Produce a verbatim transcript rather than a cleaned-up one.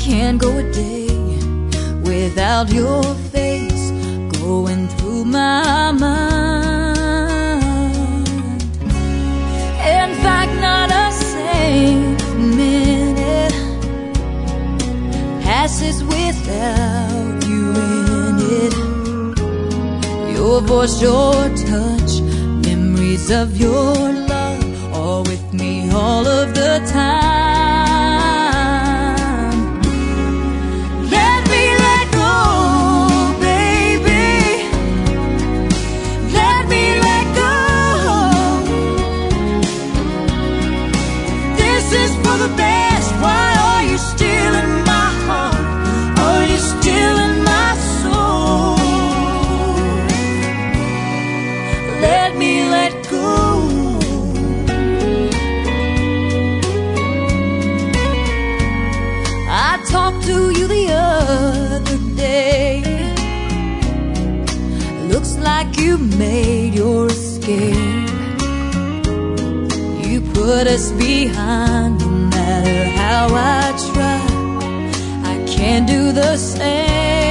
can't go a day without your face going through my mind. In fact, not a single minute passes without you in it. Your voice, your touch, memories of your love, all with me all of the time. Let me let go, baby. Let me let go. This is for the best. Why are you still in my heart? Are you still in my soul? Let me let go. I talked to you the other day. Looks like you made your escape. You put us behind. No matter how I try, I can't do the same.